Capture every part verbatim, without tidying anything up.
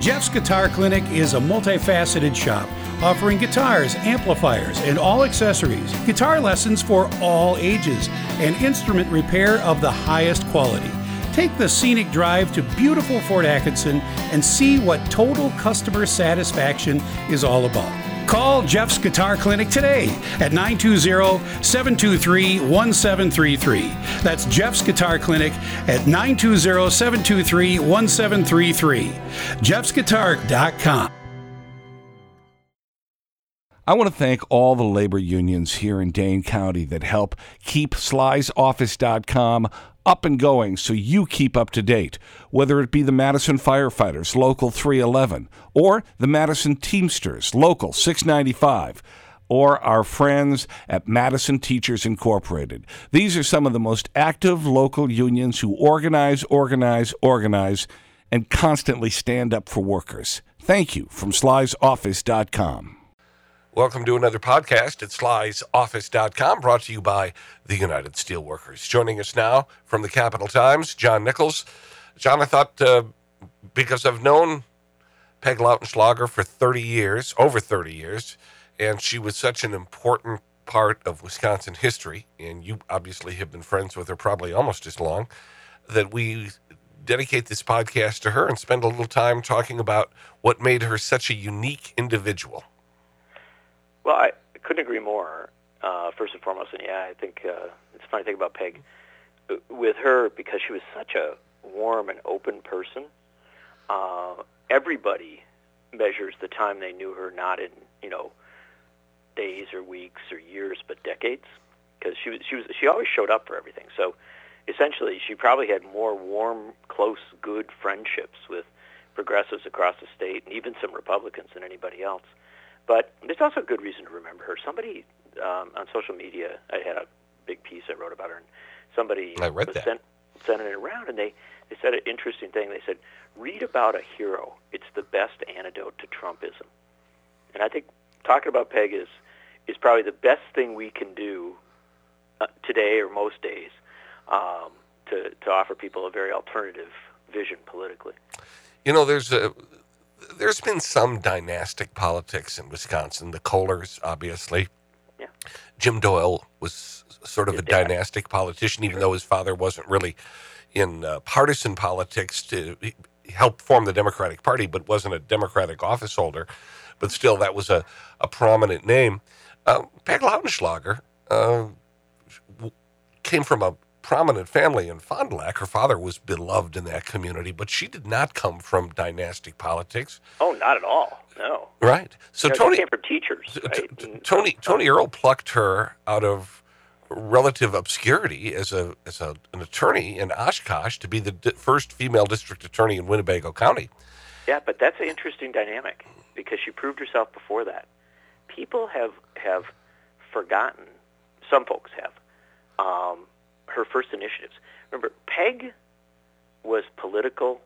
Jeff's Guitar Clinic is a multifaceted shop offering guitars, amplifiers, and all accessories, guitar lessons for all ages, and instrument repair of the highest quality. Take the scenic drive to beautiful Fort Atkinson and see what total customer satisfaction is all about. Call Jeff's Guitar Clinic today at nine two zero, seven two three, one seven three three. That's Jeff's Guitar Clinic at nine two zero, seven two three, one seven three three. jeffs guitar dot com. I want to thank all the labor unions here in Dane County that help keep Sly's Office dot com up and going so you keep up to date, whether it be the Madison Firefighters, Local three eleven, or the Madison Teamsters, Local six ninety-five, or our friends at Madison Teachers Incorporated. These are some of the most active local unions who organize, organize, organize, and constantly stand up for workers. Thank you from Sly's Office dot com. Welcome to another podcast at Sly's Office dot com, brought to you by the United Steelworkers. Joining us now from the Capital Times, John Nichols. John, I thought, uh, because I've known Peg Lautenschlager for thirty years, over thirty years, and she was such an important part of Wisconsin history, and you obviously have been friends with her probably almost as long, that we dedicate this podcast to her and spend a little time talking about what made her such a unique individual. Well, I couldn't agree more, uh, first and foremost. And, yeah, I think uh, it's a funny thing about Peg. With her, because she was such a warm and open person, uh, everybody measures the time they knew her not in, you know, days or weeks or years, but decades. Because she was, she was, she always showed up for everything. So, essentially, she probably had more warm, close, good friendships with progressives across the state and even some Republicans than anybody else. But there's also a good reason to remember her. Somebody um, on social media, I had a big piece I wrote about her, and somebody I read was that. Sent, sending it around, and they, they said an interesting thing. They said, read about a hero. It's the best antidote to Trumpism. And I think talking about Peg is, is probably the best thing we can do uh, today or most days um, to, to offer people a very alternative vision politically. You know, there's a... There's been some dynastic politics in Wisconsin. The Kohlers, obviously. Yeah. Jim Doyle was sort of His a dad. dynastic politician, even Sure. though his father wasn't really in uh, partisan politics. To he helped form the Democratic Party, but wasn't a Democratic office holder. But still, that was a, a prominent name. Uh, Peg Lautenschlager uh, came from a prominent family in Fond du Lac. Her father was beloved in that community, but she did not come from dynastic politics. Oh, not at all. No. Right. So No, she Tony came from teachers, right? T- t- And- Tony Tony Earl plucked her out of relative obscurity as a as a, an attorney in Oshkosh to be the di- first female district attorney in Winnebago County. Yeah, but that's an interesting dynamic because she proved herself before that. People have have forgotten, some folks have, um, her first initiatives. Remember, Peg was political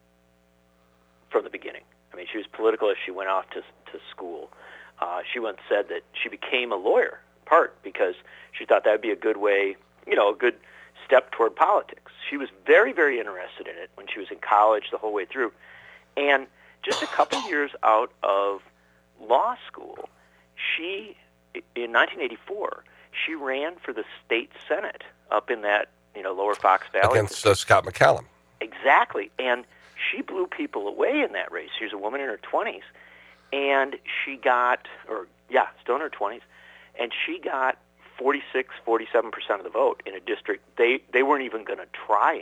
from the beginning. I mean, she was political as she went off to to school. Uh, she once said that she became a lawyer, part because she thought that would be a good way, you know, a good step toward politics. She was very, very interested in it when she was in college the whole way through. And just a couple years out of law school, she, in nineteen eighty-four, she ran for the state senate up in that, you know, lower Fox Valley. Against uh, Scott McCallum. Exactly. And she blew people away in that race. She was a woman in her twenties. And she got, or yeah, still in her twenties, and she got forty-six, forty-seven percent of the vote in a district they, they weren't even going to try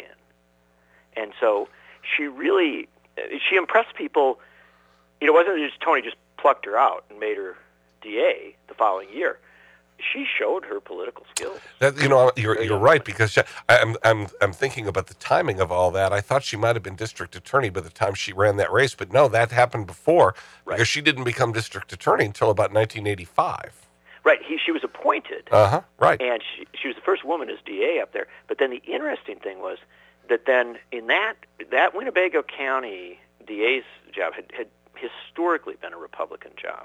in. And so she really, she impressed people. You know, it wasn't just Tony just plucked her out and made her D A the following year. She showed her political skills. That, you know, you're you're right, because she, I'm I'm I'm thinking about the timing of all that. I thought she might have been district attorney by the time she ran that race, but no, that happened before, Right. because she didn't become district attorney until about nineteen eighty-five. Right. He, she was appointed. Uh-huh, right. And she, she was the first woman as D A up there. But then the interesting thing was that then in that that Winnebago County D A's job had, had historically been a Republican job.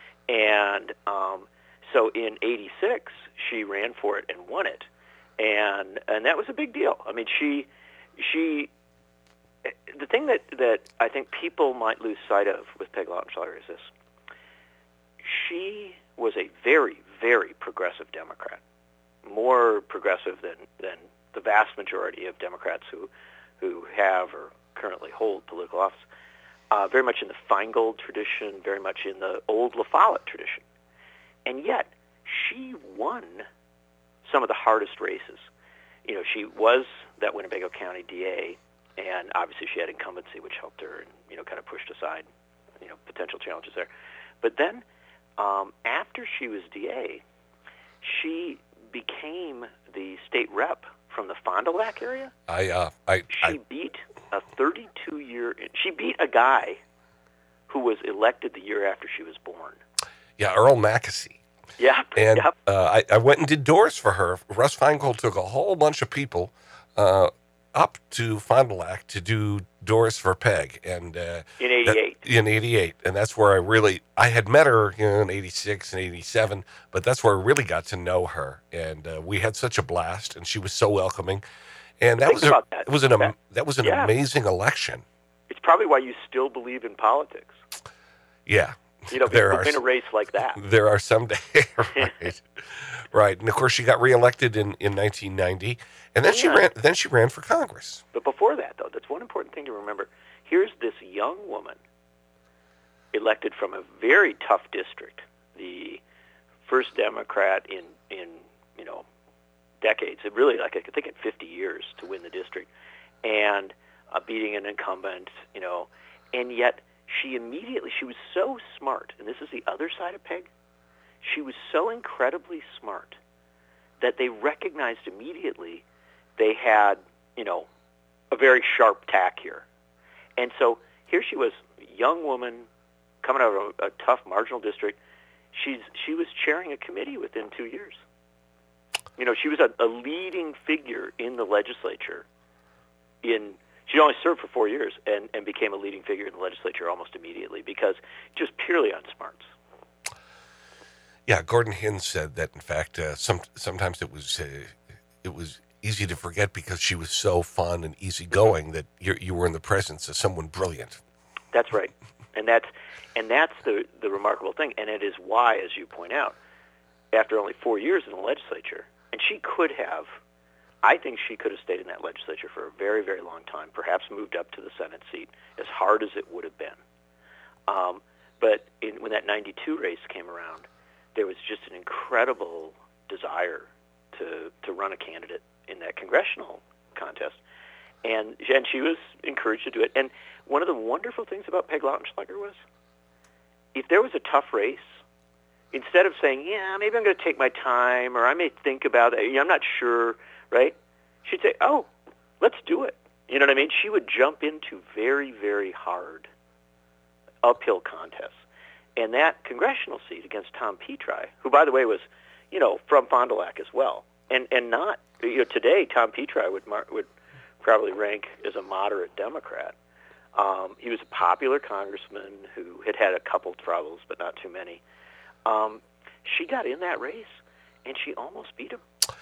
And um, so in eighty-six, she ran for it and won it. And and that was a big deal. I mean, she she the thing that, that I think people might lose sight of with Peg Lautenschlager is this. She was a very, very progressive Democrat, more progressive than, than the vast majority of Democrats who, who have or currently hold political office. Uh, very much in the Feingold tradition, very much in the old La Follette tradition. And yet, she won some of the hardest races. You know, she was that Winnebago County D A, and obviously she had incumbency, which helped her and, you know, kind of pushed aside, you know, potential challenges there. But then, um, after she was D A, she became the state rep from the Fond du Lac area. I, uh, I, she I, beat a thirty-two year, she beat a guy who was elected the year after she was born. yeah, Earl Mackesy. Yeah, And yep. uh, I, I went and did doors for her. Russ Feingold took a whole bunch of people uh, up to Fond du Lac to do doors for Peg. And uh, in eighty-eight. That, in eighty-eight. And that's where I really, I had met her, you know, in eighty-six and eighty-seven, but that's where I really got to know her. And uh, we had such a blast, and she was so welcoming. And that Think was a, about that. it was an, That- that was an yeah. amazing election. It's probably why you still believe in politics. Yeah. You know, There people are in a s- race like that. There are some days, right, right, and of course she got reelected in, in nineteen ninety, and then she Yeah. ran. Then she ran for Congress. But before that, though, that's one important thing to remember. Here's this young woman elected from a very tough district, the first Democrat in, in you know, decades. It really, like, I think in fifty years to win the district, and uh, beating an incumbent, you know, and yet she immediately, she was so smart, and this is the other side of Peg, she was so incredibly smart that they recognized immediately they had, you know, a very sharp tack here. And so here she was, a young woman coming out of a, a tough marginal district. She's she was chairing a committee within two years. You know, she was a, a leading figure in the legislature. In she only served for four years and, and became a leading figure in the legislature almost immediately because just purely on smarts. Yeah, Gordon Hinn said that. In fact, uh, some sometimes it was uh, it was easy to forget because she was so fun and easygoing that you you were in the presence of someone brilliant. That's right, and that's and that's the the remarkable thing, and it is why, as you point out, after only four years in the legislature, and she could have, I think she could have stayed in that legislature for a very, very long time, perhaps moved up to the Senate seat, as hard as it would have been. Um, but in, when that ninety-two race came around, there was just an incredible desire to to run a candidate in that congressional contest, and and she was encouraged to do it. And one of the wonderful things about Peg Lautenschlager was, if there was a tough race, instead of saying, yeah, maybe I'm going to take my time, or I may think about it, I'm not sure, right? She'd say, oh, let's do it. You know what I mean? She would jump into very, very hard uphill contests. And that congressional seat against Tom Petri, who, by the way, was, you know, from Fond du Lac as well, and and not, you know, today Tom Petri would mar- would probably rank as a moderate Democrat. Um, he was a popular congressman who had had a couple troubles, but not too many. Um, she got in that race, and she almost beat him.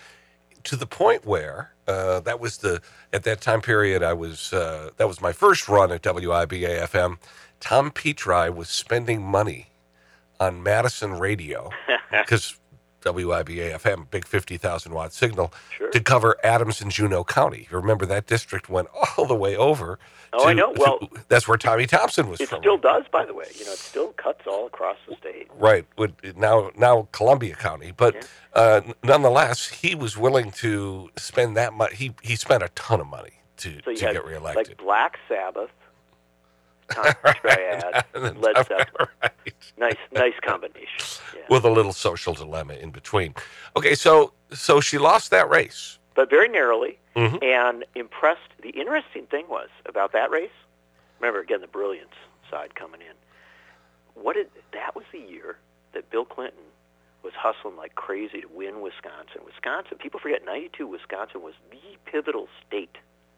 To the point where uh, that was the at that time period I was uh, that was my first run at W I B A F M. Tom Petri was spending money on Madison radio because W I B A F M, big fifty thousand watt signal, Sure. to cover Adams and Juneau County. You remember that district went all the way over. Oh, to, I know. Well, to, that's where Tommy Thompson was It from. still does, by the way. You know, it still cuts all across the state. Right, with now now Columbia County, but Yeah. uh, nonetheless, he was willing to spend that much. He he spent a ton of money to, So you to had get reelected. like Black Sabbath, Tom Triad, Led Zeppelin. Right. Nice, nice combination. Yeah. With a little social dilemma in between. Okay, so so she lost that race. But very narrowly, Mhm. and impressed. The interesting thing was about that race, remember, again, the brilliance side coming in. What did, that was the year that Bill Clinton was hustling like crazy to win Wisconsin. Wisconsin, people forget, ninety-two, Wisconsin was the pivotal state.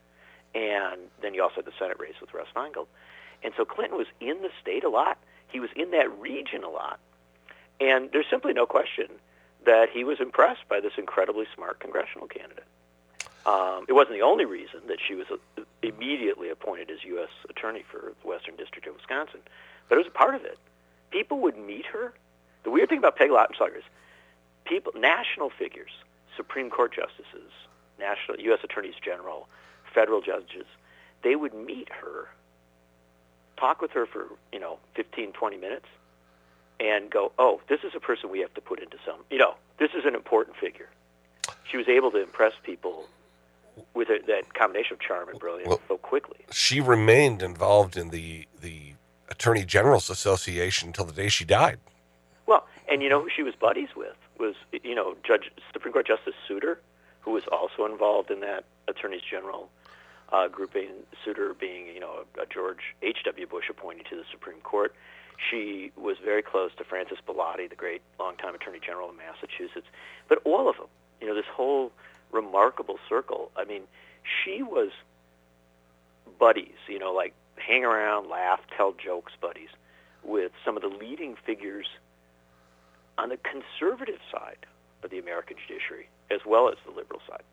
And then you also had the Senate race with Russ Feingold. And so Clinton was in the state a lot. He was in that region a lot. And there's simply no question that he was impressed by this incredibly smart congressional candidate. Um, it wasn't the only reason that she was uh, immediately appointed as U S attorney for the Western District of Wisconsin, but it was a part of it. People would meet her. The weird thing about Peg Lautenschlager is people, national figures, Supreme Court justices, national U S attorneys general, federal judges, they would meet her, talk with her for, you know, fifteen, twenty minutes, and go, oh, this is a person we have to put into some, you know, this is an important figure. She was able to impress people with a, that combination of charm and brilliance well, so quickly. She remained involved in the, the Attorney General's Association until the day she died. Well, and you know who she was buddies with was, you know, Judge Supreme Court Justice Souter, who was also involved in that Attorneys General uh, grouping, Souter being, you know, a, a George H W. Bush appointee to the Supreme Court. She was very close to Francis Bellotti, the great longtime Attorney General of Massachusetts. But all of them, you know, this whole remarkable circle, I mean, she was buddies, you know, like hang around, laugh, tell jokes buddies with some of the leading figures on the conservative side of the American judiciary, as well as the liberal side.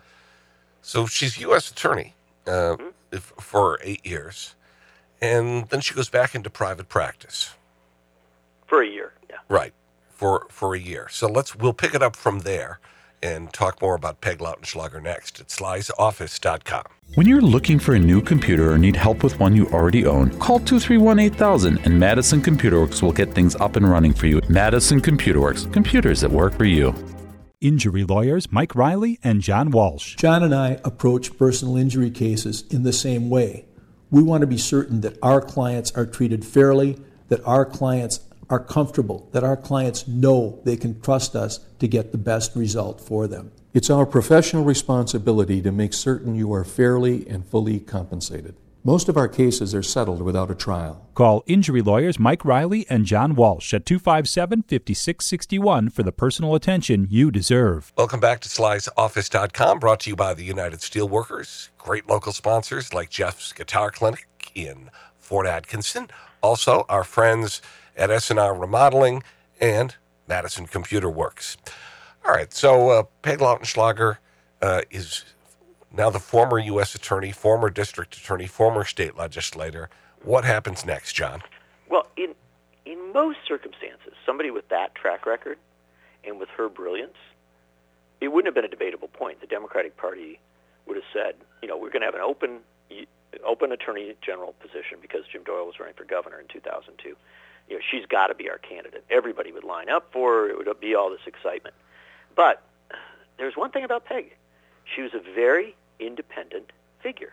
So she's U S attorney uh, mm-hmm. if, for eight years, and then she goes back into private practice. For a year, yeah. Right, for for a year. So let's we'll pick it up from there and talk more about Peg Lautenschlager next at Sly's Office dot com. When you're looking for a new computer or need help with one you already own, call two three one, eight thousand and Madison Computer Works will get things up and running for you. Madison Computer Works, computers that work for you. Injury lawyers Mike Riley and John Walsh. John and I approach personal injury cases in the same way. We want to be certain that our clients are treated fairly, that our clients are comfortable, that our clients know they can trust us to get the best result for them. It's our professional responsibility to make certain you are fairly and fully compensated. Most of our cases are settled without a trial. Call injury lawyers Mike Riley and John Walsh at two five seven, five six six one for the personal attention you deserve. Welcome back to Sly's Office dot com, brought to you by the United Steelworkers. Great local sponsors like Jeff's Guitar Clinic in Fort Atkinson. Also, our friends at S and R Remodeling and Madison Computer Works. All right, so uh, Peg Lautenschlager uh, is now the former U S attorney, former district attorney, former state legislator. What happens next, John? Well, in in most circumstances, somebody with that track record and with her brilliance, it wouldn't have been a debatable point. The Democratic Party would have said, you know, we're going to have an open open attorney general position because Jim Doyle was running for governor in two thousand two. You know, she's got to be our candidate. Everybody would line up for her. It would be all this excitement. But there's one thing about Peg. She was a very independent figure.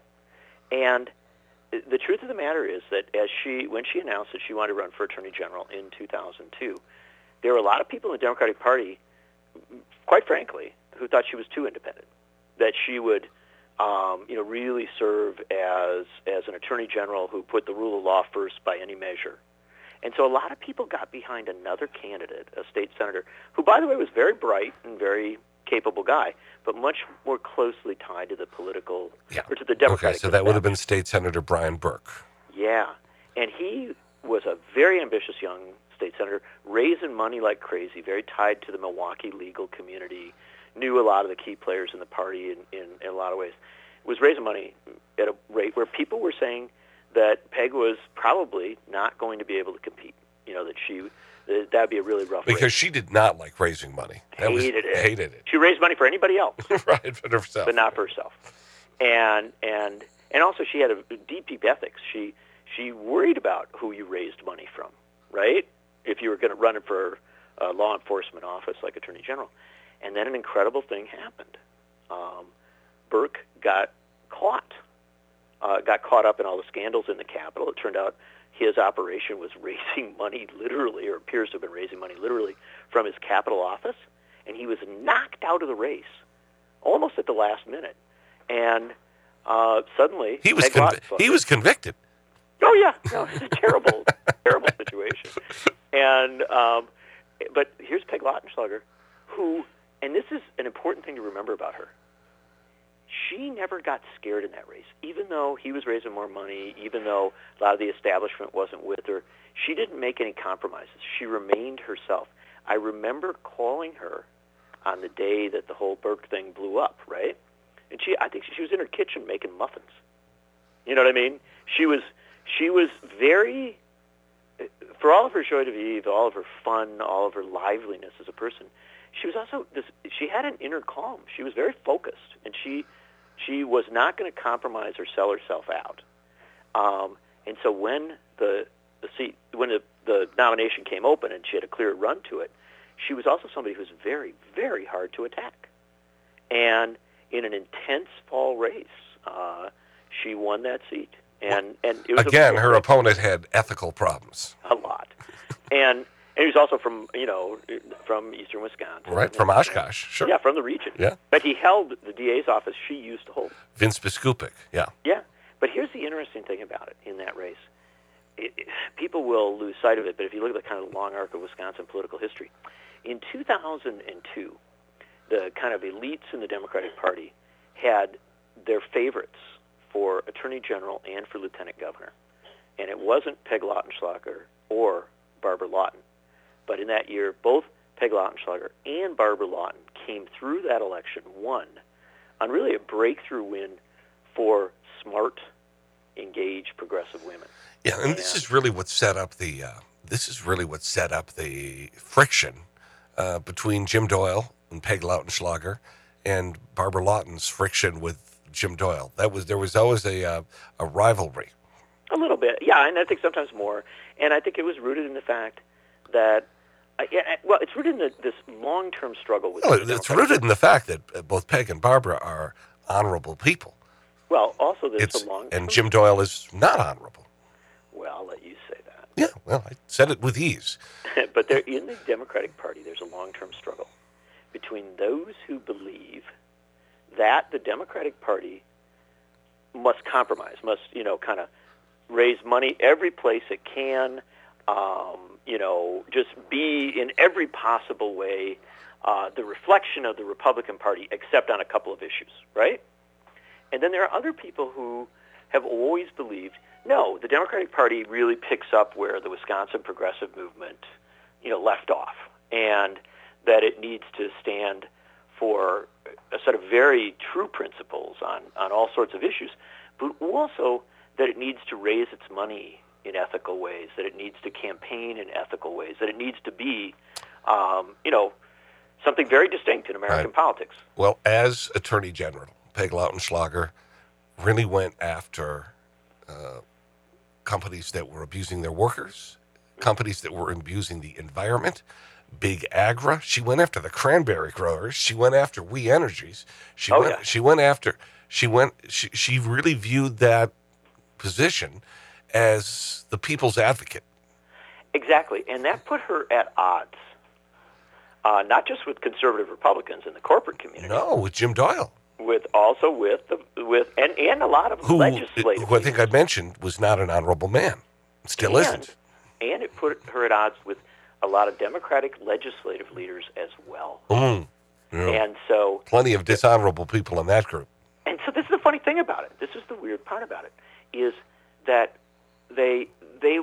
And the truth of the matter is that as she, when she announced that she wanted to run for attorney general in two thousand two, there were a lot of people in the Democratic Party, quite frankly, who thought she was too independent, that she would um, you know, really serve as, as an attorney general who put the rule of law first by any measure. And so a lot of people got behind another candidate, a state senator, who, by the way, was very bright and very capable guy, but much more closely tied to the political, yeah. or to the Democratic. Okay, so that would have been State Senator Brian Burke. Yeah, and he was a very ambitious young state senator, raising money like crazy, very tied to the Milwaukee legal community, knew a lot of the key players in the party in, in, in a lot of ways, was raising money at a rate where people were saying that Peg was probably not going to be able to compete. You know, that she, that would be a really rough Because race. she did not like raising money. That hated was, it. Hated it. She raised money for anybody else. Right, but herself. But not for herself. And and and also she had a deep, deep ethics. She she worried about who you raised money from, right? If you were going to run it for a law enforcement office like Attorney General. And then an incredible thing happened. Um, Burke got caught. Uh, got caught up in all the scandals in the Capitol. It turned out his operation was raising money literally, or appears to have been raising money literally, from his Capitol office, and he was knocked out of the race almost at the last minute. And uh, suddenly, he was conv- he was convicted. Oh yeah, no, it's a terrible, terrible situation. And um, but here's Peg Lautenschlager, who, and this is an important thing to remember about her. She never got scared in that race, even though he was raising more money, even though a lot of the establishment wasn't with her. She didn't make any compromises. She remained herself. I remember calling her on the day that the whole Burke thing blew up, right? and she I think she was in her kitchen making muffins. You know what I mean? She was she was very, for all of her joie de vivre, all of her fun, all of her liveliness as a person, she was also this. She had an inner calm. She was very focused, and she she was not going to compromise or sell herself out. Um, and so when the the seat when the, the nomination came open and she had a clear run to it, she was also somebody who was very very hard to attack. And in an intense fall race, uh, she won that seat. And and it was again, a, her opponent had ethical problems. A lot, and and he was also from you know from eastern Wisconsin, right? From Oshkosh, sure. Yeah, from the region. Yeah, but he held the D A's office she used to hold. Vince Biskupik, yeah, yeah. But here's the interesting thing about it in that race: it, it, people will lose sight of it. But if you look at the kind of long arc of Wisconsin political history, in two thousand two, the kind of elites in the Democratic Party had their favorites for Attorney General and for Lieutenant Governor. And it wasn't Peg Lautenschlager or Barbara Lawton. But in that year, both Peg Lautenschlager and Barbara Lawton came through that election, won, on really a breakthrough win for smart, engaged, progressive women. Yeah, and, and this is really what set up the uh, this is really what set up the friction uh, between Jim Doyle and Peg Lautenschlager and Barbara Lawton's friction with Jim Doyle. That was there was always a uh, a rivalry. A little bit, yeah, and I think sometimes more. And I think it was rooted in the fact that, uh, yeah, well, it's rooted in the, this long-term struggle with. Well, it's rooted in the fact that both Peg and Barbara are honorable people. Well, also there's it's, a long. And Jim Doyle is not honorable. Well, I'll let you say that. Yeah, well, I said it with ease. But there, in the Democratic Party, there's a long-term struggle between those who believe that the Democratic Party must compromise, must, you know, kind of raise money every place it can, um, you know, just be in every possible way uh, the reflection of the Republican Party, except on a couple of issues, right? And then there are other people who have always believed, no, the Democratic Party really picks up where the Wisconsin progressive movement, you know, left off, and that it needs to stand for a set of very true principles on, on all sorts of issues, but also that it needs to raise its money in ethical ways, that it needs to campaign in ethical ways, that it needs to be, um, you know, something very distinct in American right. politics. Well, as Attorney General, Peg Lautenschlager really went after uh, companies that were abusing their workers, companies that were abusing the environment, Big Agra. She went after the cranberry growers. She went after We Energies. She oh, went. Yeah. She went after. She went. She, she really viewed that position as the people's advocate. Exactly, and that put her at odds, uh, not just with conservative Republicans in the corporate community. No, with Jim Doyle. With also with the with and, and a lot of who, legislative. Who I think I mentioned was not an honorable man. Still and, isn't. And it put her at odds with a lot of Democratic legislative leaders as well. Mm, yeah. And so plenty of dishonorable people in that group. And so this is the funny thing about it. This is the weird part about it, is that they they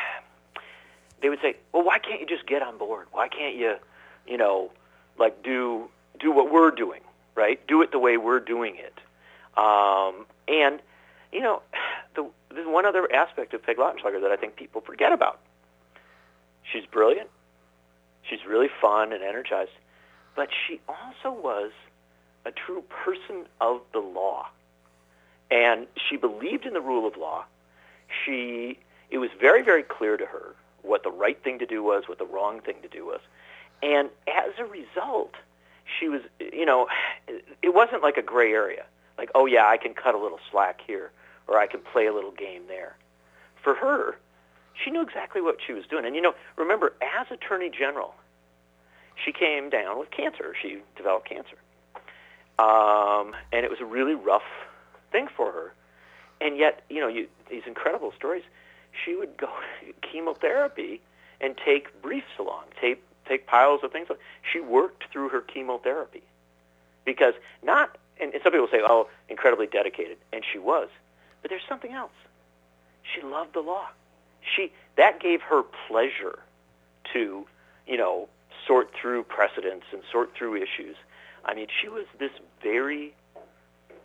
they would say, well, why can't you just get on board? Why can't you, you know, like do do what we're doing, right? Do it the way we're doing it. Um, and you know, the, there's one other aspect of Peg Lautenschlager that I think people forget about. She's brilliant. She's really fun and energized. But she also was a true person of the law. And she believed in the rule of law. She, it was very, very clear to her what the right thing to do was, what the wrong thing to do was. And as a result, she was, you know, it wasn't like a gray area. Like, oh, yeah, I can cut a little slack here, or I can play a little game there. For her, she knew exactly what she was doing. And, you know, remember, as Attorney General, she came down with cancer. She developed cancer. Um, and it was a really rough thing for her. And yet, you know, you, these incredible stories, she would go to chemotherapy and take briefs along, take, take piles of things. She worked through her chemotherapy. Because not, and, and some people say, oh, incredibly dedicated. And she was. But there's something else. She loved the law. She that gave her pleasure to, you know, sort through precedents and sort through issues. I mean, she was this very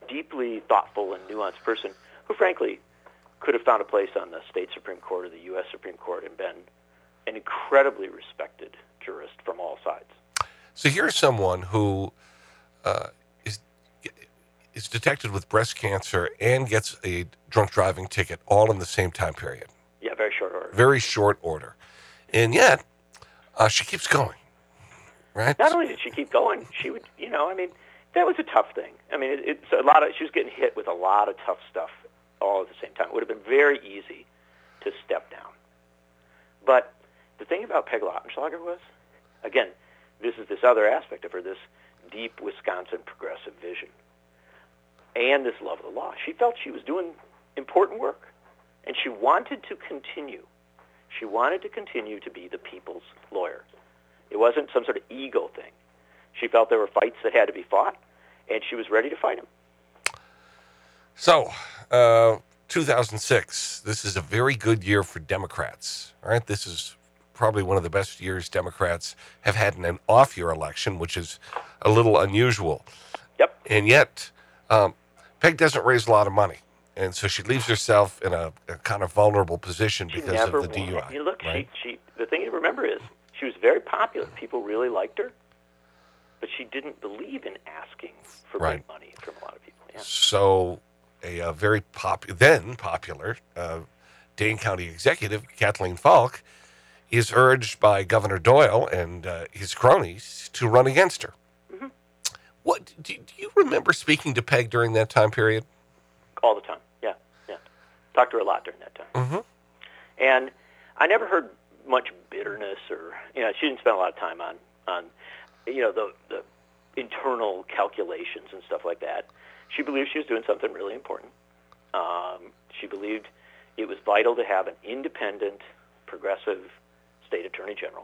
deeply thoughtful and nuanced person who, frankly, could have found a place on the state Supreme Court or the U S Supreme Court and been an incredibly respected jurist from all sides. So here's someone who uh, is is detected with breast cancer and gets a drunk driving ticket all in the same time period. Yeah, very short order. Very short order. And yet, uh, she keeps going, right? Not only did she keep going, she would, you know, I mean, that was a tough thing. I mean, it, it's a lot of, she was getting hit with a lot of tough stuff all at the same time. It would have been very easy to step down. But the thing about Peg Lautenschlager was, again, this is this other aspect of her, this deep Wisconsin progressive vision and this love of the law. She felt she was doing important work, and she wanted to continue. She wanted to continue to be the people's lawyer. It wasn't some sort of ego thing. She felt there were fights that had to be fought, and she was ready to fight them. So, uh, two thousand six, this is a very good year for Democrats, right? This is probably one of the best years Democrats have had in an off-year election, which is a little unusual. Yep. And yet, um, Peg doesn't raise a lot of money, and so she leaves herself in a, a kind of vulnerable position She because never of the D U I. wanted- You look, right? she, she, the thing to remember is she was very popular. People really liked her, but she didn't believe in asking for Right. big money from a lot of people. Yeah. So, a, uh very pop then popular uh, Dane County executive, Kathleen Falk, is urged by Governor Doyle and uh, his cronies to run against her. Mm-hmm. What do, do you remember speaking to Peg during that time period? All the time. Yeah, yeah. Talked to her a lot during that time. Mm-hmm. And I never heard much bitterness or, you know, she didn't spend a lot of time on, on you know, the, the internal calculations and stuff like that. She believed she was doing something really important. Um, she believed it was vital to have an independent, progressive state attorney general.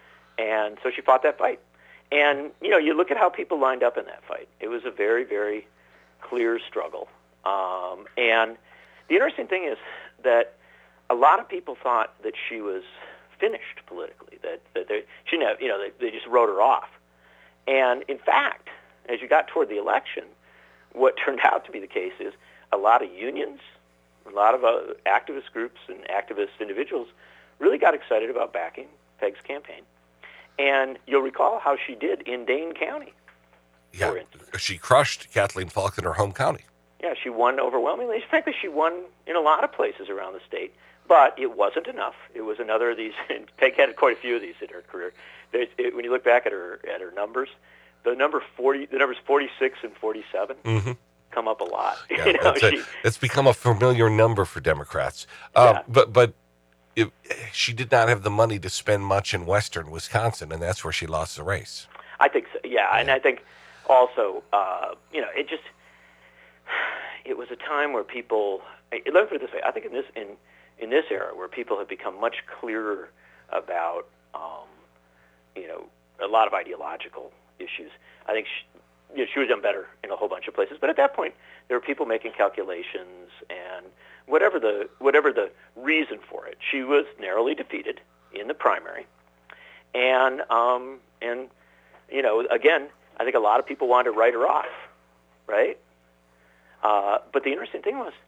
And so she fought that fight. And, you know, you look at how people lined up in that fight. It was a very, very clear struggle. Um, and the interesting thing is that a lot of people thought that she was finished politically, that, that they, she didn't have, you know, they, they just wrote her off. And, in fact, as you got toward the election, what turned out to be the case is a lot of unions, a lot of uh, activist groups and activist individuals really got excited about backing Peg's campaign. And you'll recall how she did in Dane County. Yeah, she crushed Kathleen Falk in her home county. Yeah, she won overwhelmingly. Frankly, she won in a lot of places around the state, but it wasn't enough. It was another of these. And Peg had quite a few of these in her career. There's, it, when you look back at her at her numbers, the number forty, the numbers forty-six and forty-seven mm-hmm. come up a lot. Yeah, you know, that's a, she, it's become a familiar number for Democrats. Uh, Yeah. But but it, she did not have the money to spend much in western Wisconsin, and that's where she lost the race. I think so. Yeah, and I think also, uh, you know, it just it was a time where people. Let me put it this way: I think in this in in this era where people have become much clearer about, um, you know, a lot of ideological issues. I think she, you know, she would have done better in a whole bunch of places. But at that point, there were people making calculations, and whatever the whatever the reason for it, she was narrowly defeated in the primary, and um, and you know, again, I think a lot of people wanted to write her off, right? Uh, but the interesting thing was,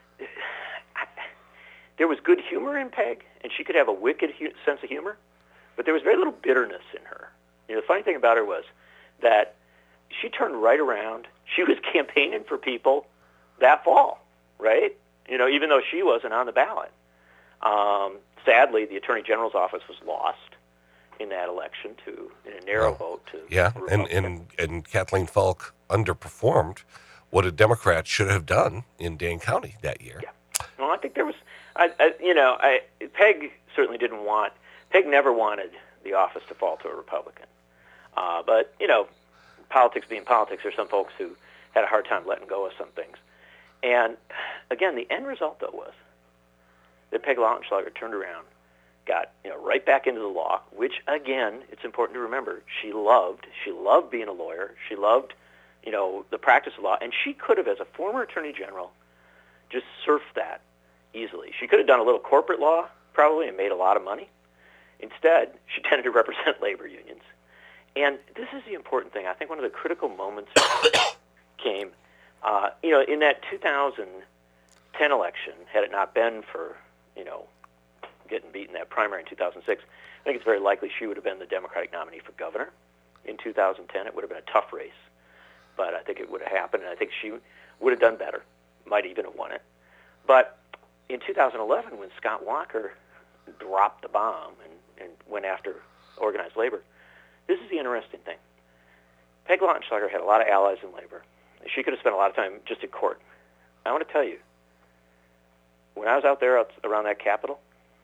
I, there was good humor in Peg, and she could have a wicked hu- sense of humor, but there was very little bitterness in her. You know, the funny thing about her was that she turned right around. She was campaigning for people that fall, right? You know, even though she wasn't on the ballot. Um, sadly, the Attorney General's office was lost in that election to in a narrow Well, vote to Yeah, and, and, and Kathleen Falk underperformed what a Democrat should have done in Dane County that year. Yeah. Well, I think there was, I, I, you know, I, Peg certainly didn't want, Peg never wanted the office to fall to a Republican. Uh, but, you know, politics being politics, there's some folks who had a hard time letting go of some things. And, again, the end result, though, was that Peg Lautenschlager turned around, got, you know, right back into the law, which, again, it's important to remember, she loved. She loved being a lawyer. She loved, you know, the practice of law. And she could have, as a former attorney general, just surfed that easily. She could have done a little corporate law, probably, and made a lot of money. Instead, she tended to represent labor unions. And this is the important thing. I think one of the critical moments came Uh, you know, in that two thousand ten election, had it not been for, you know, getting beaten that primary in two thousand six, I think it's very likely she would have been the Democratic nominee for governor in two thousand ten. It would have been a tough race, but I think it would have happened, and I think she would have done better, might even have won it. But in two thousand eleven, when Scott Walker dropped the bomb and, and went after organized labor, this is the interesting thing. Peg Lautenschlager had a lot of allies in labor. She could have spent a lot of time just in court. I want to tell you, when I was out there out around that Capitol,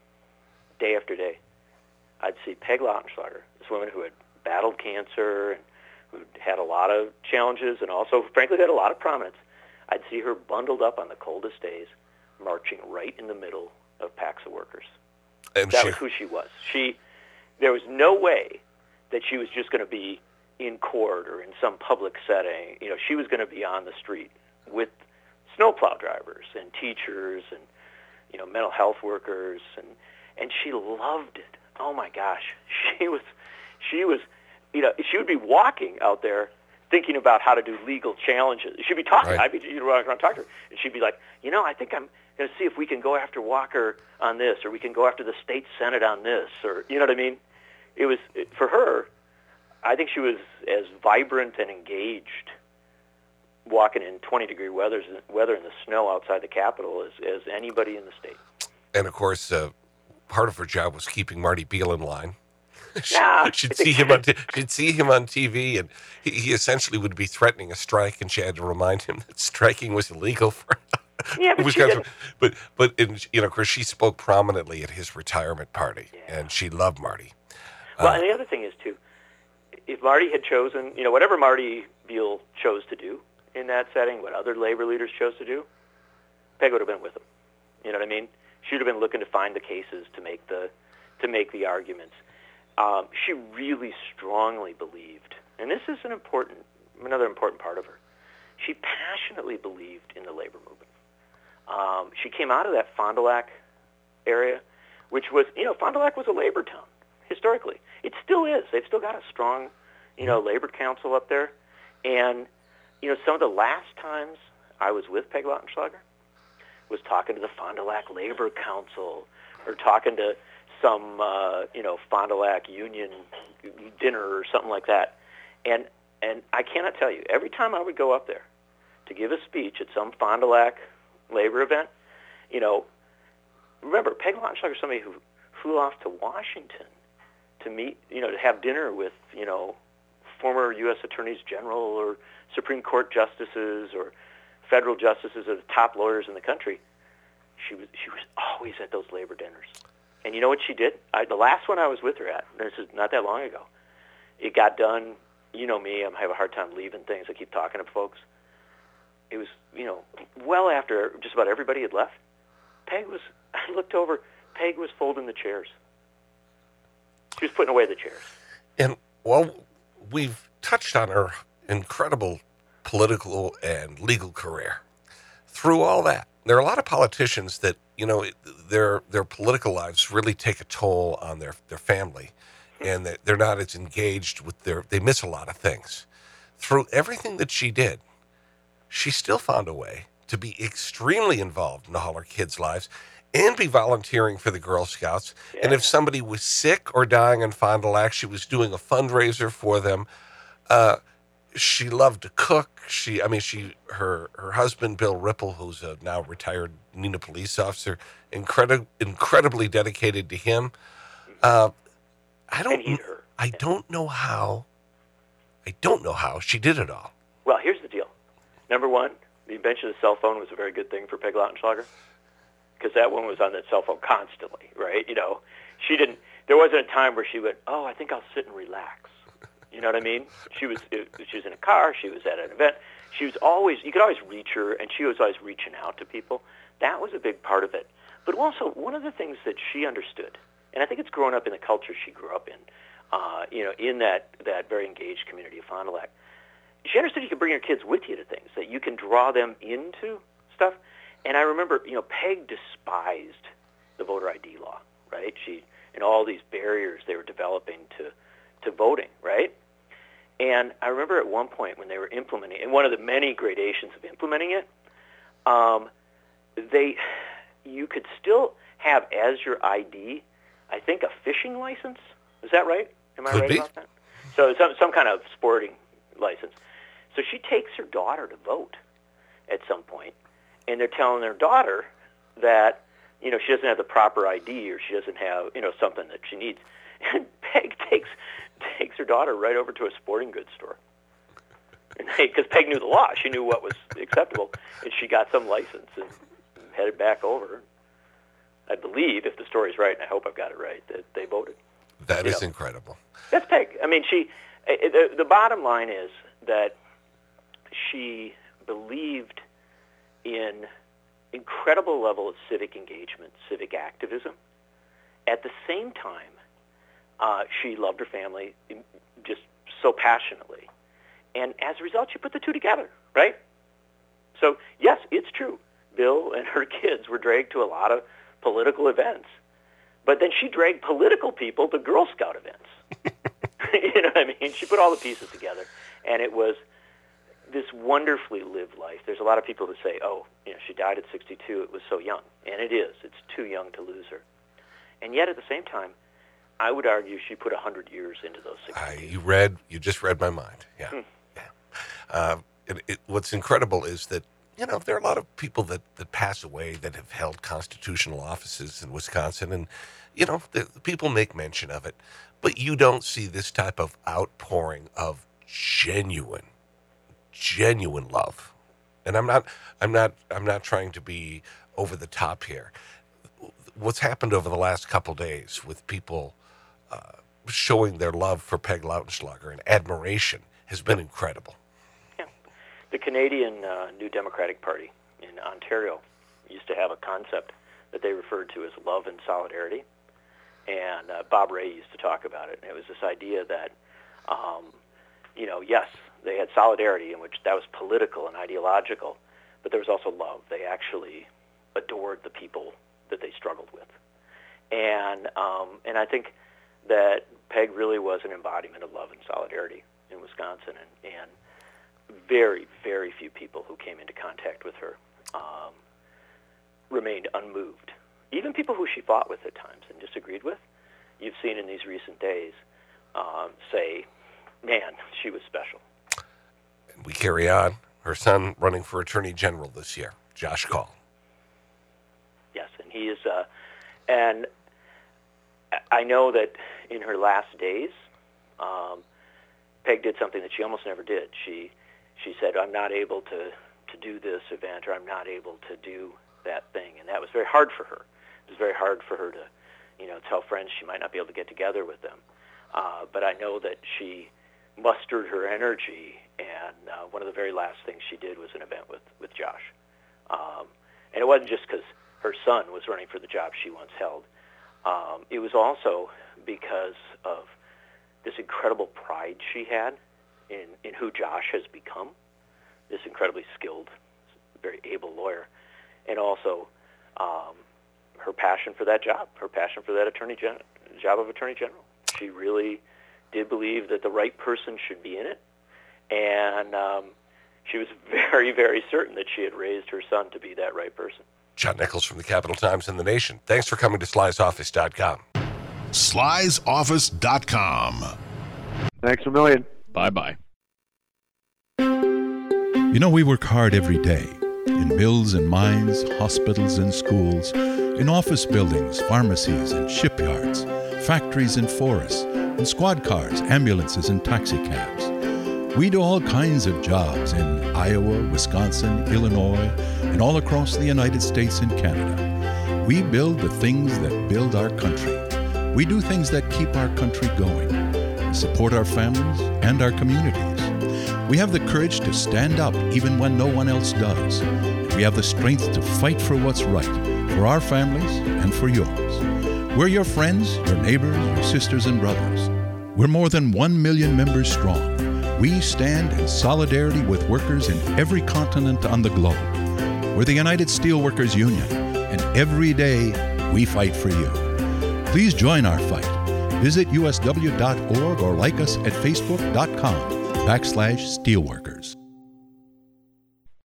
day after day, I'd see Peg Lautenschlager, this woman who had battled cancer and who had a lot of challenges and also, frankly, had a lot of prominence. I'd see her bundled up on the coldest days, marching right in the middle of packs of workers. And that she, was who she was. She, there was no way that she was just going to be in court or in some public setting. You know, she was going to be on the street with snowplow drivers and teachers and, you know, mental health workers, and and she loved it. Oh my gosh, she was, she was, you know, she would be walking out there thinking about how to do legal challenges. She'd be talking. Right. I'd be, you know, around talk to her, and she'd be like, you know, I think I'm going to see if we can go after Walker on this, or we can go after the state senate on this, or you know what I mean. It was for her. I think she was as vibrant and engaged walking in twenty degree weather, weather in the snow outside the Capitol as, as anybody in the state. and of course, uh, part of her job was keeping Marty Beil in line. she, Yeah. she'd see him on t- she'd see him on T V, and he, he essentially would be threatening a strike, and she had to remind him that striking was illegal for Yeah, but she Wisconsin. didn't. But but in, you know, of course, she spoke prominently at his retirement party, Yeah. and she loved Marty. Well, Uh, and the other thing is, too, if Marty had chosen, you know, whatever Marty Beil chose to do in that setting, what other labor leaders chose to do, Peg would have been with him. You know what I mean? She would have been looking to find the cases to make the to make the arguments. Um, she really strongly believed, and this is an important, another important part of her. She passionately believed in the labor movement. Um, she came out of that Fond du Lac area, which was, you know, Fond du Lac was a labor town historically. It still is. They've still got a strong, you know, labor council up there. And, you know, some of the last times I was with Peg Lautenschlager was talking to the Fond du Lac Labor Council or talking to some, uh, you know, Fond du Lac union dinner or something like that. And and I cannot tell you, every time I would go up there to give a speech at some Fond du Lac labor event, you know, remember, Peg Lautenschlager is somebody who flew off to Washington to meet, you know, to have dinner with, you know, former U S attorneys general or Supreme Court justices or federal justices or the top lawyers in the country. She was she was always at those labor dinners. And you know what she did? I, the last one I was with her at, this is not that long ago, it got done. You know me, I have a hard time leaving things. I keep talking to folks. It was, you know, well after just about everybody had left. Peg was, I looked over, Peg was folding the chairs. She was putting away the chairs. And, well, we've touched on her incredible political and legal career. Through all that, there are a lot of politicians that, you know, their their political lives really take a toll on their, their family, and that they're not as engaged with their, they miss a lot of things. Through everything that she did, she still found a way to be extremely involved in all her kids' lives and be volunteering for the Girl Scouts. Yeah. And if somebody was sick or dying in Fond du Lac, she was doing a fundraiser for them. Uh, she loved to cook. She, I mean, she, her, her husband, Bill Ripple, who's a now retired Neenah police officer, incredi- incredibly dedicated to him. Uh, I don't, And he, her. I don't know how, I don't know how she did it all. Well, here's the deal. Number one, the invention of the cell phone was a very good thing for Peg Lautenschlager because that one was on that cell phone constantly, right? You know, she didn't, there wasn't a time where she went, oh, I think I'll sit and relax. You know what I mean? She was she was in a car. She was at an event. She was always, you could always reach her, and she was always reaching out to people. That was a big part of it. But also, one of the things that she understood, and I think it's grown up in the culture she grew up in, uh, you know, in that, that very engaged community of Fond du Lac, she understood you could bring your kids with you to things, that you can draw them into stuff. And I remember, you know, Peg despised the voter I D law, right? She, and all these barriers they were developing to, to voting, right? And I remember at one point when they were implementing, and one of the many gradations of implementing it, um, they, you could still have as your I D, I think, a fishing license. Is that right? Am I Could right be. about that? So some some kind of sporting license. So she takes her daughter to vote at some point, and they're telling their daughter that, you know, she doesn't have the proper I D or she doesn't have, you know, something that she needs. And Peg takes takes her daughter right over to a sporting goods store. Because Peg knew the law. She knew what was acceptable. And she got some license and headed back over. I believe, if the story's right, and I hope I've got it right, that they voted. That You is know. incredible. That's Peg. I mean, she. The, the bottom line is that she believed in incredible level of civic engagement, civic activism. At the same time, uh, she loved her family just so passionately. And as a result, she put the two together, right? So, yes, it's true. Bill and her kids were dragged to a lot of political events. But then she dragged political people to Girl Scout events. You know what I mean? She put all the pieces together. And it was this wonderfully lived life. There's a lot of people who say, oh, you know, she died at sixty-two. It was so young. And it is. It's too young to lose her. And yet, at the same time, I would argue she put one hundred years into those sixty. I, you read, you just read my mind. Yeah. Hmm. yeah. Uh, it, it, what's incredible is that, you know, there are a lot of people that, that pass away that have held constitutional offices in Wisconsin, and, you know, the, the people make mention of it, but you don't see this type of outpouring of genuine, genuine love. And I'm not, I'm not, I'm not trying to be over the top here. What's happened over the last couple days with people uh, showing their love for Peg Lautenschlager and admiration has been incredible. Yeah. The Canadian uh, New Democratic Party in Ontario used to have a concept that they referred to as love and solidarity. And uh, Bob Ray used to talk about it. And it was this idea that, um, you know, yes, they had solidarity in which that was political and ideological, but there was also love. They actually adored the people that they struggled with. And um, and I think that Peg really was an embodiment of love and solidarity in Wisconsin, and, and very, very few people who came into contact with her um, remained unmoved. Even people who she fought with at times and disagreed with, you've seen in these recent days, um, say, man, she was special. And we carry on. Her son running for Attorney General this year, Josh Kaul. Yes, and he is, uh, and I know that in her last days, um, Peg did something that she almost never did. She she said, I'm not able to, to do this event, or I'm not able to do that thing, and that was very hard for her. It was very hard for her to, you know, tell friends she might not be able to get together with them. Uh, but I know that she mustered her energy, and uh, one of the very last things she did was an event with, with Josh. Um, and it wasn't just because her son was running for the job she once held. Um, it was also because of this incredible pride she had in, in who Josh has become, this incredibly skilled, very able lawyer, and also um, her passion for that job, her passion for that attorney gen- job of Attorney General. She really did believe that the right person should be in it, and um, she was very, very certain that she had raised her son to be that right person. John Nichols from the Capital Times and The Nation. Thanks for coming to Sly's Office dot com. Sly's Office dot com. Thanks a million. Bye-bye. You know, we work hard every day in mills and mines, hospitals and schools, in office buildings, pharmacies and shipyards, factories and forests, in squad cars, ambulances and taxi cabs. We do all kinds of jobs in Iowa, Wisconsin, Illinois, and all across the United States and Canada. We build the things that build our country. We do things that keep our country going. We support our families and our communities. We have the courage to stand up even when no one else does. And we have the strength to fight for what's right, for our families and for yours. We're your friends, your neighbors, your sisters and brothers. We're more than one million members strong. We stand in solidarity with workers in every continent on the globe. We're the United Steelworkers Union, and every day we fight for you. Please join our fight. Visit U S W dot org or like us at Facebook dot com backslash steelworkers.